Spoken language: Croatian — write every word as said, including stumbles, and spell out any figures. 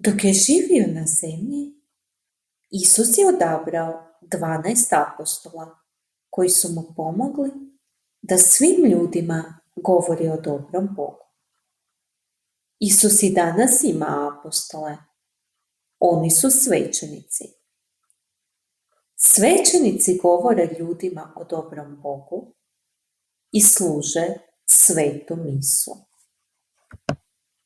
Dok je živio na zemlji, Isus je odabrao dvanaest apostola koji su mu pomogli da svim ljudima govori o dobrom Bogu. Isus i danas ima apostole. Oni su svećenici. Svećenici govore ljudima o dobrom Bogu i služe svetu misu.